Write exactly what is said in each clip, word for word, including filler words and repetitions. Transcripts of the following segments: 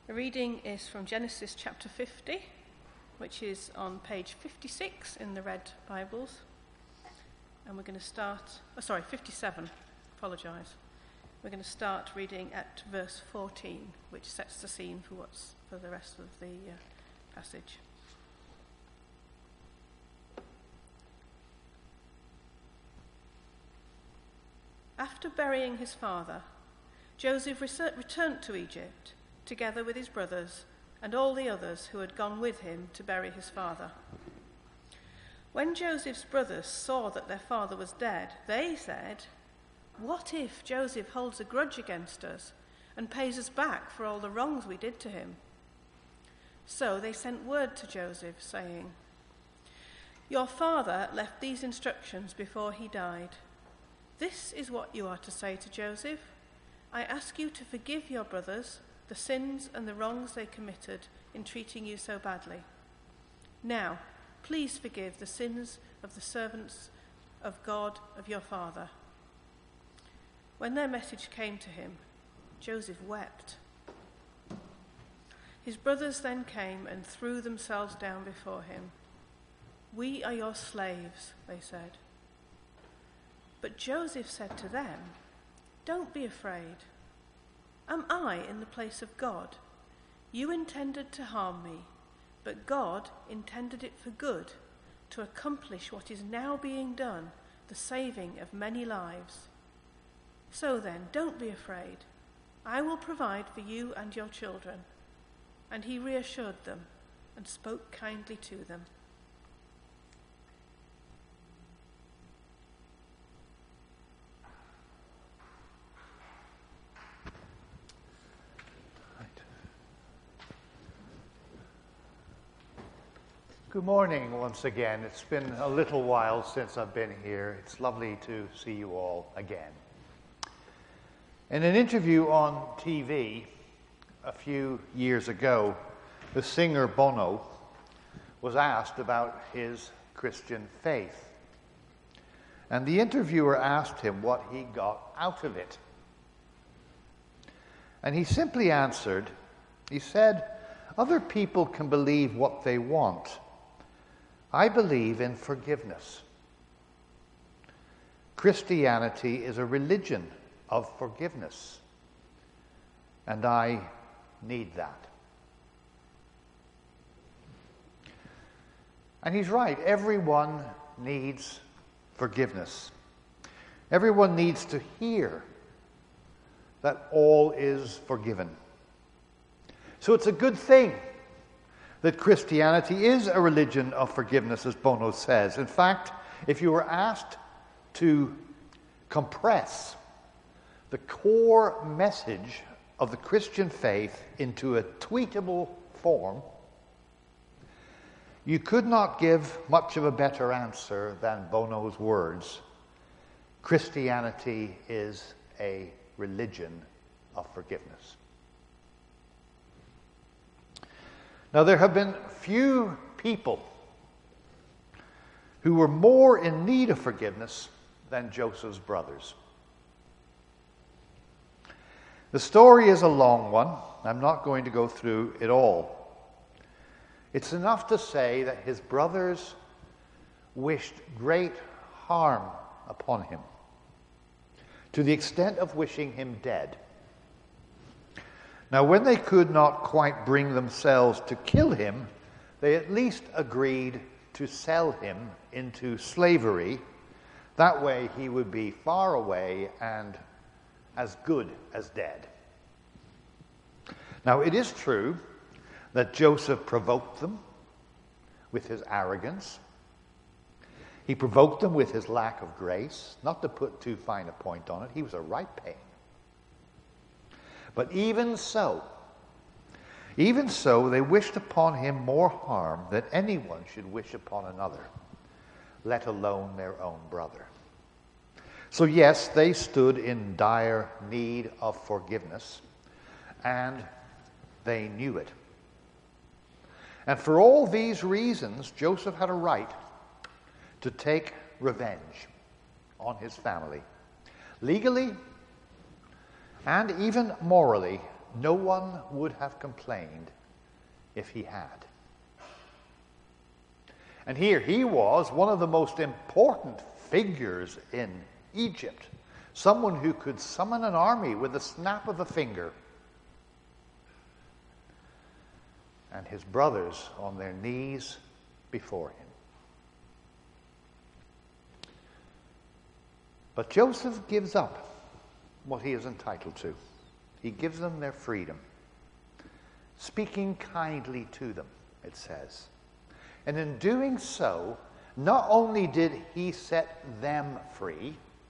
The reading is from Genesis chapter fifty, which is on page fifty-six in the Red Bibles. And we're going to start, oh sorry, fifty-seven, apologise. We're going to start reading at verse fourteen, which sets the scene for what's for the rest of the uh, passage. After burying his father, Joseph returned to Egypt, together with his brothers and all the others who had gone with him to bury his father. When Joseph's brothers saw that their father was dead, they said, "What if Joseph holds a grudge against us and pays us back for all the wrongs we did to him?" So they sent word to Joseph, saying, "Your father left these instructions before he died. This is what you are to say to Joseph. I ask you to forgive your brothers the sins and the wrongs they committed in treating you so badly. Now, please forgive the sins of the servants of God of your father." When their message came to him, Joseph wept. His brothers then came and threw themselves down before him. "We are your slaves," they said. But Joseph said to them, "Don't be afraid. Am I in the place of God? You intended to harm me, but God intended it for good, to accomplish what is now being done, the saving of many lives. So then, don't be afraid. I will provide for you and your children." And he reassured them and spoke kindly to them. Good morning once again. It's been a little while since I've been here. It's lovely to see you all again. In an interview on T V a few years ago, the singer Bono was asked about his Christian faith. And the interviewer asked him what he got out of it. And he simply answered, he said, "Other people can believe what they want. I believe in forgiveness. Christianity is a religion of forgiveness, and I need that." And he's right. Everyone needs forgiveness. Everyone needs to hear that all is forgiven. So it's a good thing that Christianity is a religion of forgiveness, as Bono says. In fact, if you were asked to compress the core message of the Christian faith into a tweetable form, you could not give much of a better answer than Bono's words. Christianity is a religion of forgiveness. Now, there have been few people who were more in need of forgiveness than Joseph's brothers. The story is a long one. I'm not going to go through it all. It's enough to say that his brothers wished great harm upon him, to the extent of wishing him dead. Now, when they could not quite bring themselves to kill him, they at least agreed to sell him into slavery. That way he would be far away and as good as dead. Now, it is true that Joseph provoked them with his arrogance. He provoked them with his lack of grace. Not to put too fine a point on it, he was a right pain. But even so, even so, they wished upon him more harm than anyone should wish upon another, let alone their own brother. So yes, they stood in dire need of forgiveness, and they knew it. And for all these reasons, Joseph had a right to take revenge on his family. Legally and even morally, no one would have complained if he had. And here he was, one of the most important figures in Egypt, someone who could summon an army with the snap of a finger. And his brothers on their knees before him. But Joseph gives up what he is entitled to. He gives them their freedom, speaking kindly to them, it says. And in doing so, not only did he set them free,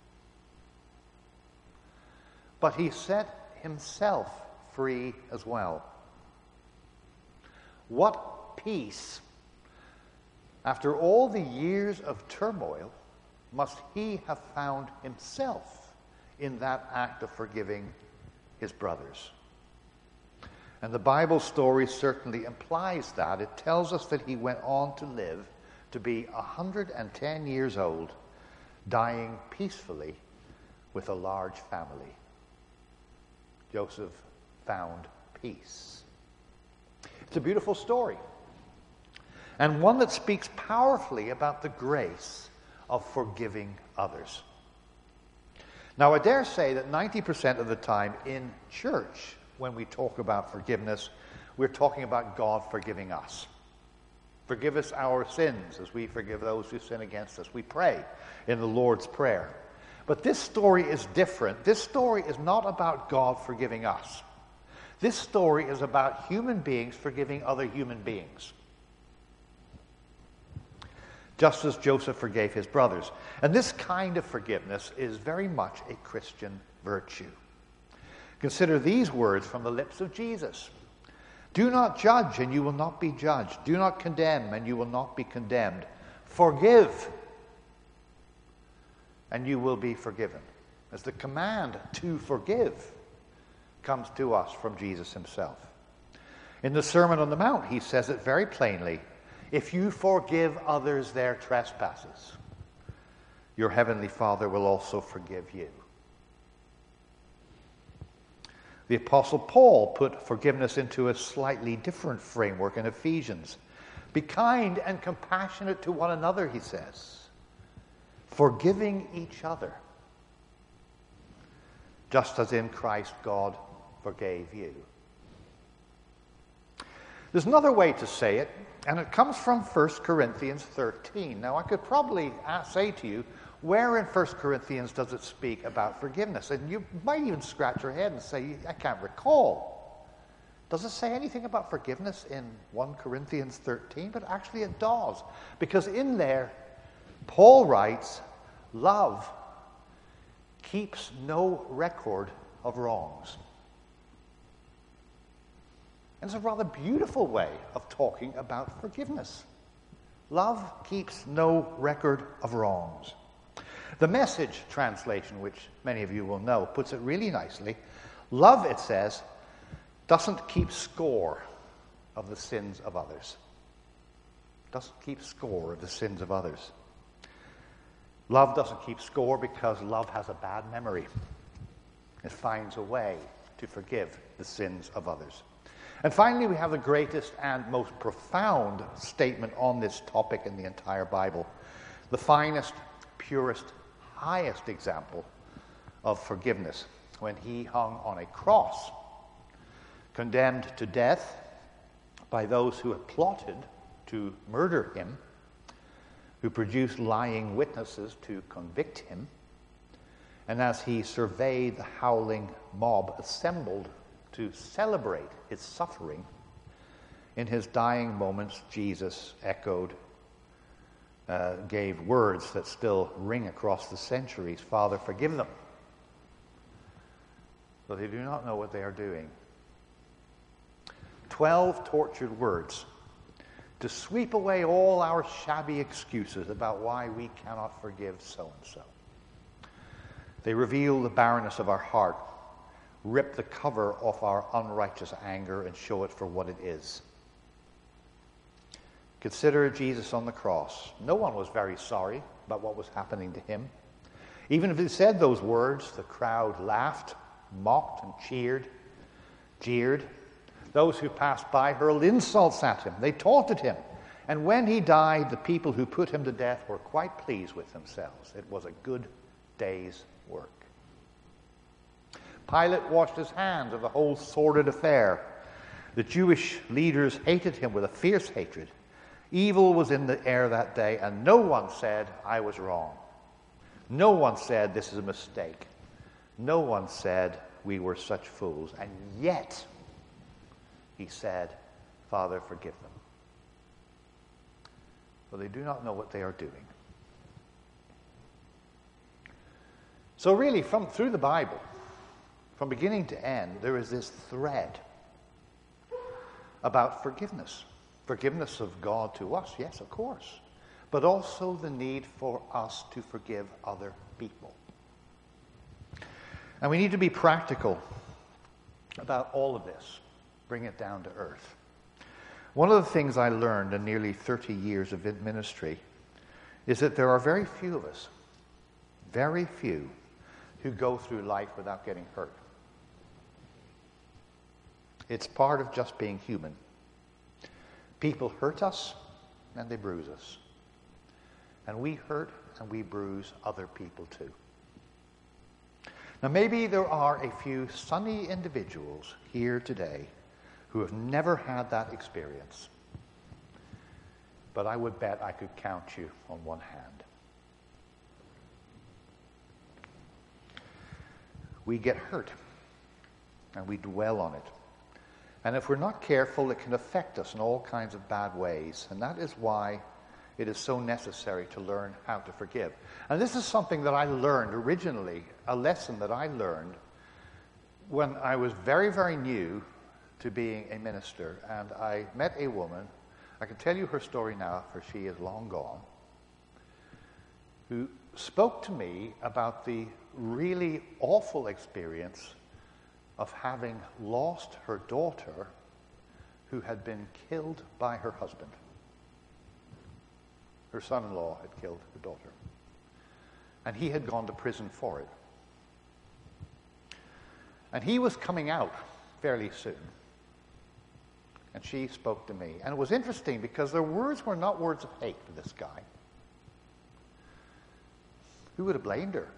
but he set himself free as well. What peace, after all the years of turmoil, must he have found himself in that act of forgiving his brothers? And the Bible story certainly implies that. It tells us that he went on to live to be one hundred ten years old, dying peacefully with a large family. Joseph found peace. It's a beautiful story, and one that speaks powerfully about the grace of forgiving others. Now, I dare say that ninety percent of the time in church, when we talk about forgiveness, we're talking about God forgiving us. Forgive us our sins as we forgive those who sin against us. We pray in the Lord's Prayer. But this story is different. This story is not about God forgiving us. This story is about human beings forgiving other human beings, just as Joseph forgave his brothers. And this kind of forgiveness is very much a Christian virtue. Consider these words from the lips of Jesus. Do not judge, and you will not be judged. Do not condemn, and you will not be condemned. Forgive, and you will be forgiven. As the command to forgive comes to us from Jesus himself. In the Sermon on the Mount, he says it very plainly. If you forgive others their trespasses, your heavenly Father will also forgive you. The Apostle Paul put forgiveness into a slightly different framework in Ephesians. Be kind and compassionate to one another, he says, forgiving each other, just as in Christ God forgave you. There's another way to say it, and it comes from First Corinthians thirteen. Now, I could probably ask, say to you, where in First Corinthians does it speak about forgiveness? And you might even scratch your head and say, I can't recall. Does it say anything about forgiveness in First Corinthians thirteen? But actually it does. Because in there, Paul writes, love keeps no record of wrongs. And it's a rather beautiful way of talking about forgiveness. Love keeps no record of wrongs. The Message translation, which many of you will know, puts it really nicely. Love, it says, doesn't keep score of the sins of others. Doesn't keep score of the sins of others. Love doesn't keep score because love has a bad memory. It finds a way to forgive the sins of others. And finally, we have the greatest and most profound statement on this topic in the entire Bible. The finest, purest, highest example of forgiveness when he hung on a cross, condemned to death by those who had plotted to murder him, who produced lying witnesses to convict him, and as he surveyed the howling mob assembled to celebrate his suffering, in his dying moments, Jesus echoed, uh, gave words that still ring across the centuries. Father, forgive them, for they do not know what they are doing. Twelve tortured words to sweep away all our shabby excuses about why we cannot forgive so-and-so. They reveal the barrenness of our heart, rip the cover off our unrighteous anger and show it for what it is. Consider Jesus on the cross. No one was very sorry about what was happening to him. Even if he said those words, the crowd laughed, mocked, and cheered. jeered. Those who passed by hurled insults at him. They taunted him. And when he died, the people who put him to death were quite pleased with themselves. It was a good day's work. Pilate washed his hands of the whole sordid affair. The Jewish leaders hated him with a fierce hatred. Evil was in the air that day, and no one said, I was wrong. No one said, this is a mistake. No one said, we were such fools. And yet, he said, Father, forgive them. For they do not know what they are doing. So really, from through the Bible, from beginning to end, there is this thread about forgiveness. Forgiveness of God to us, yes, of course. But also the need for us to forgive other people. And we need to be practical about all of this. Bring it down to earth. One of the things I learned in nearly thirty years of ministry is that there are very few of us, very few, who go through life without getting hurt. It's part of just being human. People hurt us and they bruise us. And we hurt and we bruise other people too. Now maybe there are a few sunny individuals here today who have never had that experience. But I would bet I could count you on one hand. We get hurt and we dwell on it. And if we're not careful, it can affect us in all kinds of bad ways. And that is why it is so necessary to learn how to forgive. And this is something that I learned originally, a lesson that I learned when I was very, very new to being a minister. And I met a woman, I can tell you her story now, for she is long gone, who spoke to me about the really awful experience of having lost her daughter who had been killed by her husband. Her son-in-law had killed her daughter. And he had gone to prison for it. And he was coming out fairly soon. And she spoke to me. And it was interesting because their words were not words of hate for this guy. Who would have blamed her?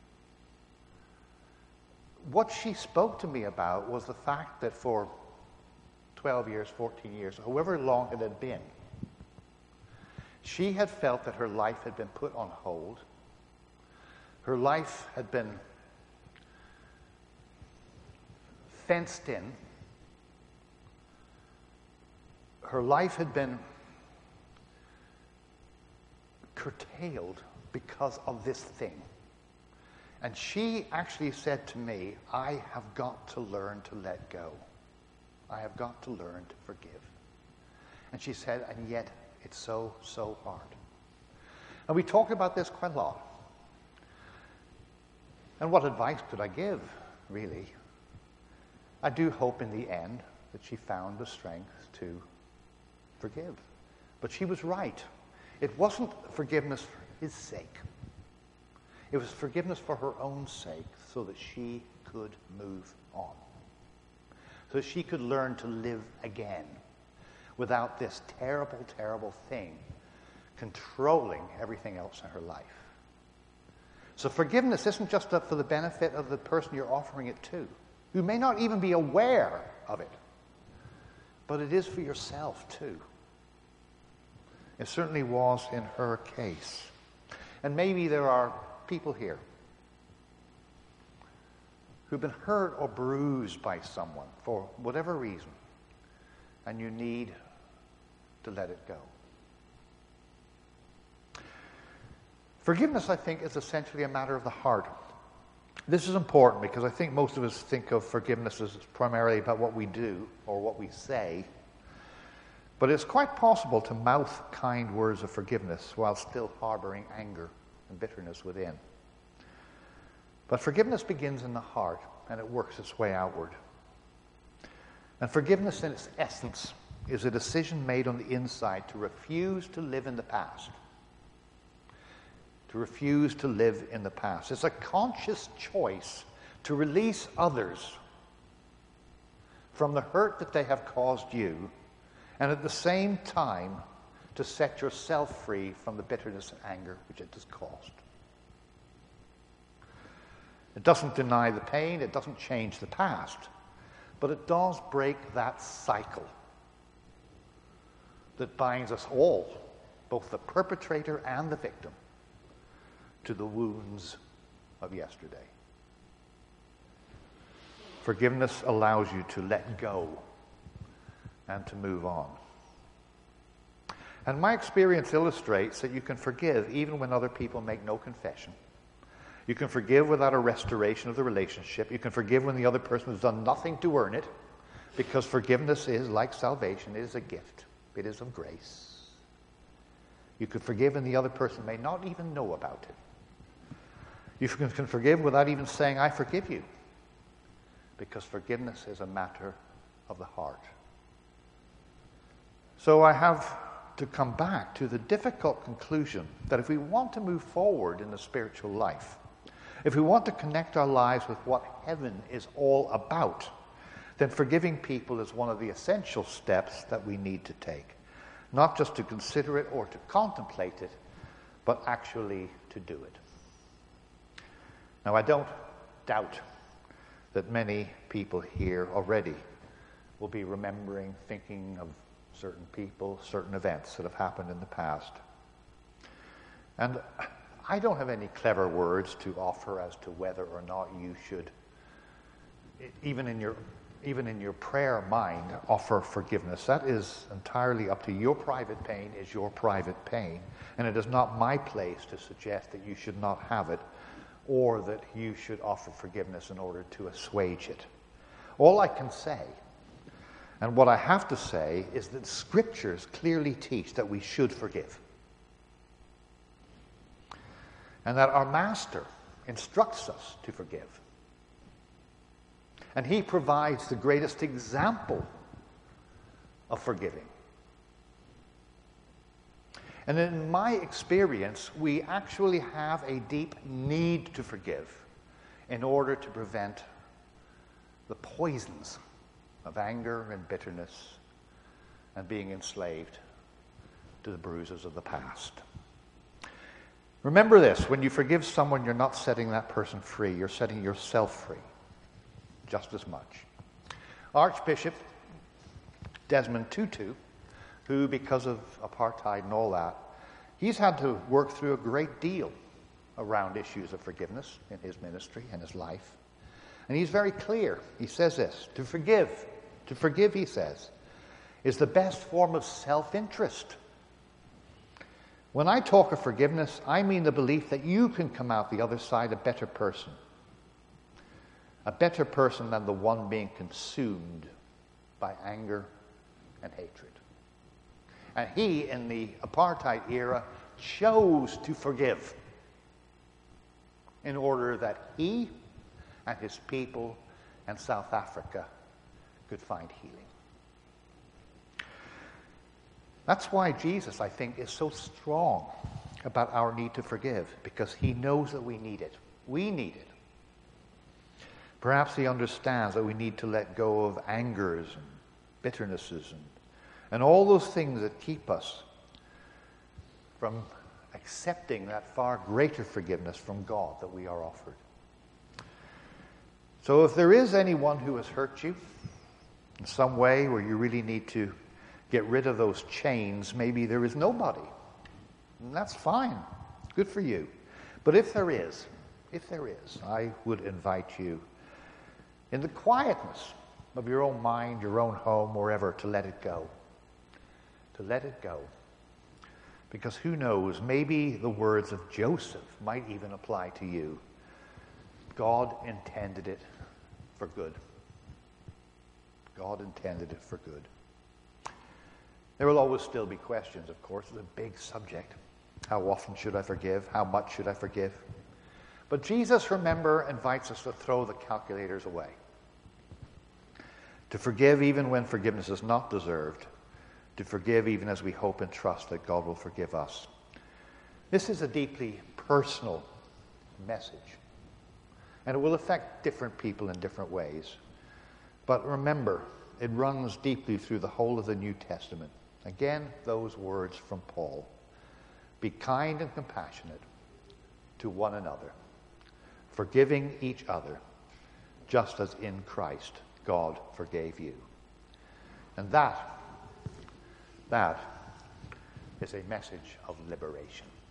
What she spoke to me about was the fact that for twelve years, fourteen years, however long it had been, she had felt that her life had been put on hold. Her life had been fenced in. Her life had been curtailed because of this thing. And she actually said to me, I have got to learn to let go. I have got to learn to forgive. And she said, and yet it's so, so hard. And we talked about this quite a lot. And what advice could I give, really? I do hope in the end that she found the strength to forgive. But she was right. It wasn't forgiveness for his sake. It was forgiveness for her own sake so that she could move on. So she could learn to live again without this terrible, terrible thing controlling everything else in her life. So forgiveness isn't just for the benefit of the person you're offering it to, who may not even be aware of it, but it is for yourself too. It certainly was in her case. And maybe there are people here who've been hurt or bruised by someone for whatever reason, and you need to let it go. Forgiveness, I think, is essentially a matter of the heart. This is important because I think most of us think of forgiveness as primarily about what we do or what we say. But it's quite possible to mouth kind words of forgiveness while still harboring anger and bitterness within. But forgiveness begins in the heart, and it works its way outward. And forgiveness in its essence is a decision made on the inside to refuse to live in the past. To refuse to live in the past. It's a conscious choice to release others from the hurt that they have caused you, and at the same time to set yourself free from the bitterness and anger which it has caused. It doesn't deny the pain, it doesn't change the past, but it does break that cycle that binds us all, both the perpetrator and the victim, to the wounds of yesterday. Forgiveness allows you to let go and to move on. And my experience illustrates that you can forgive even when other people make no confession. You can forgive without a restoration of the relationship. You can forgive when the other person has done nothing to earn it, because forgiveness is, like salvation, it is a gift. It is of grace. You can forgive and the other person may not even know about it. You can, can forgive without even saying, I forgive you, because forgiveness is a matter of the heart. So I have to come back to the difficult conclusion that if we want to move forward in the spiritual life, if we want to connect our lives with what heaven is all about, then forgiving people is one of the essential steps that we need to take. Not just to consider it or to contemplate it, but actually to do it. Now, I don't doubt that many people here already will be remembering, thinking of certain people, certain events that have happened in the past. And I don't have any clever words to offer as to whether or not you should, even in your even in your prayer mind, offer forgiveness. That is entirely up to you. Your private pain is your private pain, and it is not my place to suggest that you should not have it or that you should offer forgiveness in order to assuage it. All I can say, and what I have to say, is that Scriptures clearly teach that we should forgive. And that our Master instructs us to forgive. And he provides the greatest example of forgiving. And in my experience, we actually have a deep need to forgive in order to prevent the poisons of anger and bitterness and being enslaved to the bruises of the past. Remember this, when you forgive someone, you're not setting that person free, you're setting yourself free just as much. Archbishop Desmond Tutu, who, because of apartheid and all that, he's had to work through a great deal around issues of forgiveness in his ministry and his life. And he's very clear. He says this, to forgive, to forgive, he says, is the best form of self-interest. When I talk of forgiveness, I mean the belief that you can come out the other side a better person. A better person than the one being consumed by anger and hatred. And he, in the apartheid era, chose to forgive in order that he and his people and South Africa could find healing. That's why Jesus, I think, is so strong about our need to forgive, because he knows that we need it. We need it. Perhaps he understands that we need to let go of angers and bitternesses and, and all those things that keep us from accepting that far greater forgiveness from God that we are offered. So if there is anyone who has hurt you in some way where you really need to get rid of those chains, maybe there is nobody. And that's fine. Good for you. But if there is, if there is, I would invite you in the quietness of your own mind, your own home, wherever, to let it go. To let it go. Because who knows, maybe the words of Joseph might even apply to you. God intended it for good. God intended it for good. There will always still be questions, of course. It's a big subject. How often should I forgive? How much should I forgive? But Jesus, remember, invites us to throw the calculators away. To forgive even when forgiveness is not deserved. To forgive even as we hope and trust that God will forgive us. This is a deeply personal message. And it will affect different people in different ways. But remember, it runs deeply through the whole of the New Testament. Again, those words from Paul. Be kind and compassionate to one another, forgiving each other, just as in Christ God forgave you. And that, that is a message of liberation.